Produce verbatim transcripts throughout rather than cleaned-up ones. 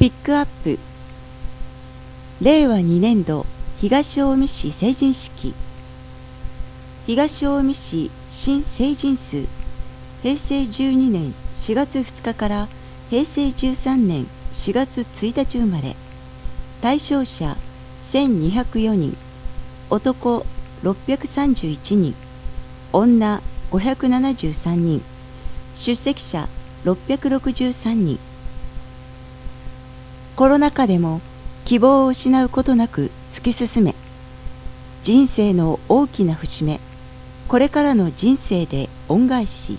ピックアップれいわにねんど東近江市成人式。東近江市新成人数へいせいじゅうにねんしがつふつかからへいせいじゅうさんねんしがつついたち生まれ。対象者せんにひゃくよにん、男ろっぴゃくさんじゅういちにん、女ごひゃくななじゅうさんにん、出席者ろっぴゃくろくじゅうさんにん。コロナ禍でも希望を失うことなく突き進め、人生の大きな節目、これからの人生で恩返し。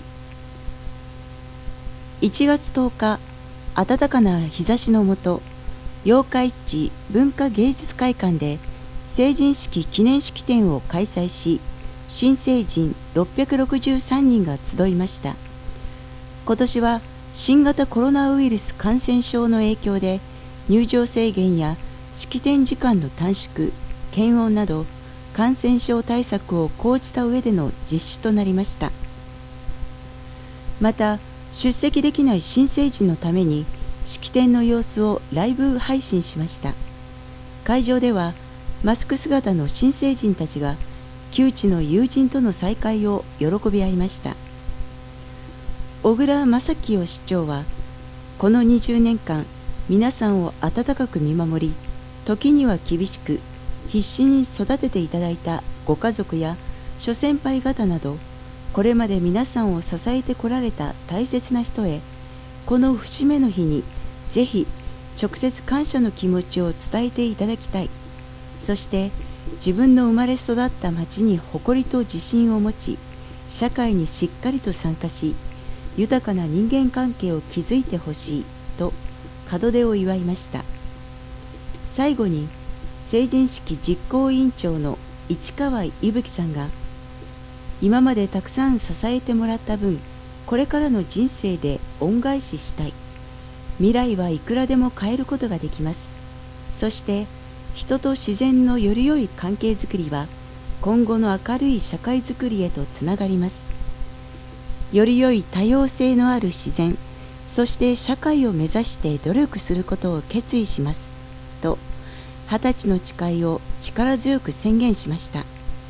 いちがつとおか、暖かな日差しのもと、八日市文化芸術会館で成人式記念式典を開催し、新成人ろっぴゃくろくじゅうさんにんが集いました。今年は新型コロナウイルス感染症の影響で、入場制限や式典時間の短縮、検温など感染症対策を講じた上での実施となりました。また、出席できない新成人のために式典の様子をライブ配信しました。会場ではマスク姿の新成人たちが旧知の友人との再会を喜び合いました。小倉正清市長は、このにじゅうねんかん皆さんを温かく見守り、時には厳しく必死に育てていただいたご家族や諸先輩方など、これまで皆さんを支えてこられた大切な人へ、この節目の日にぜひ直接感謝の気持ちを伝えていただきたい。そして自分の生まれ育った町に誇りと自信を持ち、社会にしっかりと参加し、豊かな人間関係を築いてほしいと門出を祝いました。最後に成人式実行委員長の市川伊吹さんが、今までたくさん支えてもらった分、これからの人生で恩返ししたい。未来はいくらでも変えることができます。そして人と自然のより良い関係づくりは今後の明るい社会づくりへとつながります。より良い多様性のある自然、そして社会を目指して努力することを決意しますと、二十歳の誓いを力強く宣言しました。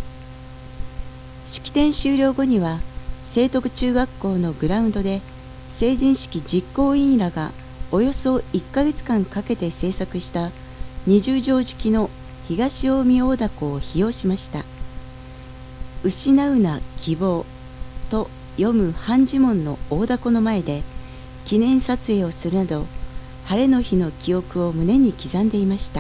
式典終了後には聖徳中学校のグラウンドで成人式実行委員らがおよそいっかげつかんかけて制作した二十畳敷の東近江大凧を披露しました。失うな希望と読む半呪文の大凧の前で記念撮影をするなど、晴れの日の記憶を胸に刻んでいました。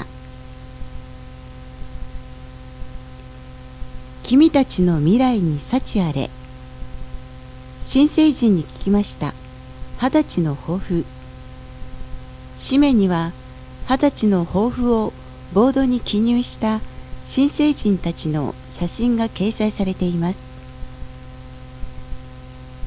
君たちの未来に幸あれ。新成人に聞きました。二十歳の抱負。紙面には二十歳の抱負をボードに記入した新成人たちの写真が掲載されています。